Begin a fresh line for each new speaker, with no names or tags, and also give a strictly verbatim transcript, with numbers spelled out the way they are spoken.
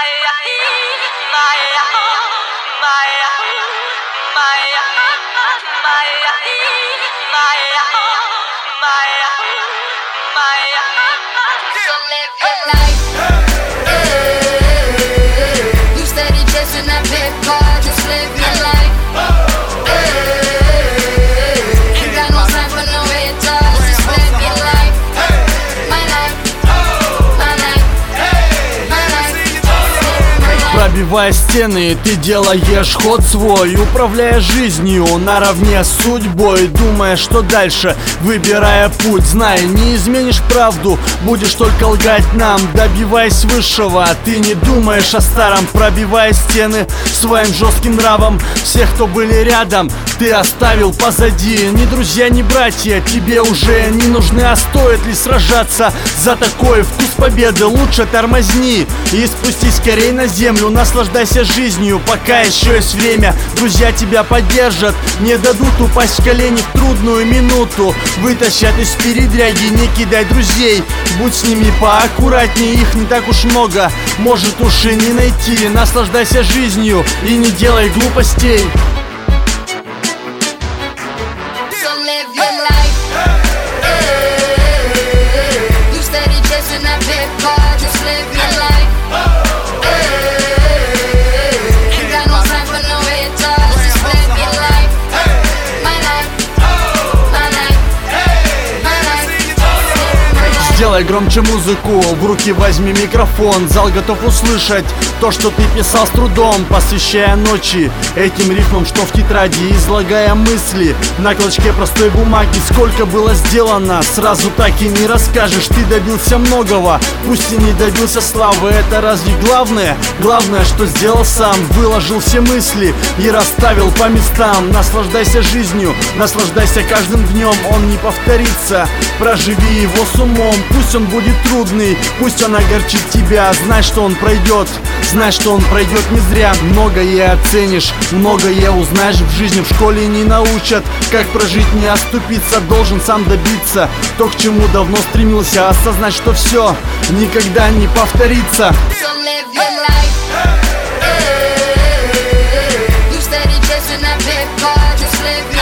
Пробивая стены, ты делаешь ход свой, управляя жизнью наравне с судьбой, думая, что дальше, выбирая путь. Знай, не изменишь правду, будешь только лгать нам. Добиваясь высшего, ты не думаешь о старом, пробивая стены своим жестким нравом. Всех, кто были рядом, ты оставил позади. Ни друзья, ни братья тебе уже не нужны, а стоит ли сражаться за такой вкус победы? Лучше тормозни и спустись скорей на землю. Наслаждайся жизнью, пока еще есть время. Друзья тебя поддержат, не дадут упасть в колени в трудную минуту. Вытащат из передряги, не кидай друзей. Будь с ними поаккуратнее, их не так уж много, может уж и не найти. Наслаждайся жизнью и не делай глупостей. Сделай громче музыку, в руки возьми микрофон. Зал готов услышать то, что ты писал с трудом, посвящая ночи этим рифмам, что в тетради, излагая мысли на клочке простой бумаги. Сколько было сделано, сразу так и не расскажешь. Ты добился многого, пусть и не добился славы. Это разве главное? Главное, что сделал сам. Выложил все мысли и расставил по местам. Наслаждайся жизнью, наслаждайся каждым днем. Он не повторится, проживи его с умом. Пусть он будет трудный, пусть он огорчит тебя. Знай, что он пройдет, знай, что он пройдет не зря. Многое оценишь, многое узнаешь в жизни. В школе не научат, как прожить, не оступиться. Должен сам добиться то, к чему давно стремился. Осознать, что все никогда не повторится.
You steady chasing that big car, just live your